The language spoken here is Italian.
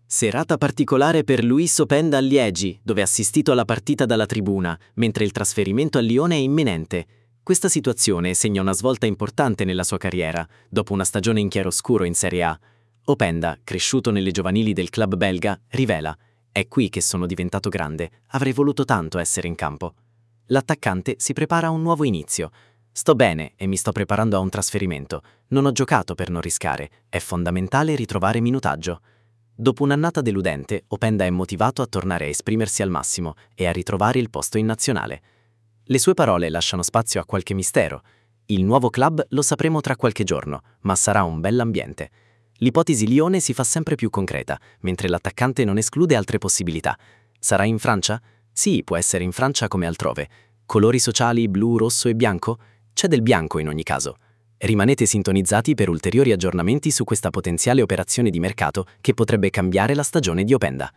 Serata particolare per Luis Openda a Liegi, dove ha assistito alla partita dalla tribuna, mentre il trasferimento a Lione è imminente. Questa situazione segna una svolta importante nella sua carriera, dopo una stagione in chiaroscuro in Serie A. Openda, cresciuto nelle giovanili del club belga, rivela: «È qui che sono diventato grande, avrei voluto tanto essere in campo». L'attaccante si prepara a un nuovo inizio. «Sto bene e mi sto preparando a un trasferimento. Non ho giocato per non rischiare, è fondamentale ritrovare minutaggio». Dopo un'annata deludente, Openda è motivato a tornare a esprimersi al massimo e a ritrovare il posto in nazionale. Le sue parole lasciano spazio a qualche mistero. Il nuovo club lo sapremo tra qualche giorno, ma sarà un bell'ambiente. L'ipotesi Lione si fa sempre più concreta, mentre l'attaccante non esclude altre possibilità. Sarà in Francia? Sì, può essere in Francia come altrove. Colori sociali blu, rosso e bianco? C'è del bianco in ogni caso. Rimanete sintonizzati per ulteriori aggiornamenti su questa potenziale operazione di mercato che potrebbe cambiare la stagione di Openda.